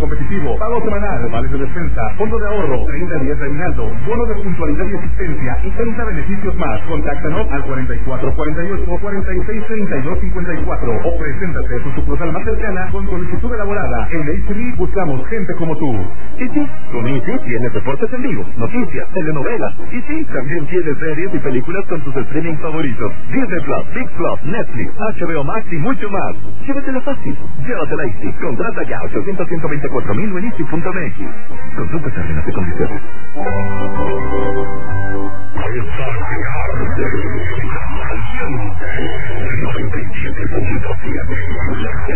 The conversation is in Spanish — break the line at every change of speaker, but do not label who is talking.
competitivo, pago semanal, vales de despensa, fondo de ahorro, 30 días de aguinaldo, bono de puntualidad y asistencia y 30 beneficios más. Contáctanos al 4448 46 32 54 o preséntate a tu sucursal más cercana con solicitud elaborada. En HB buscamos gente como tú.
Y sí, con Easy tienes deportes en vivo, noticias, telenovelas. Y sí, también tienes series y películas con tus streaming favoritos. Disney Plus, Big Plus, Netflix, HBO Max y mucho más. Llévatela fácil. Llévatela Easy. Contrata ya 800-124,000 en Easy.mx. Consulta términos y condiciones.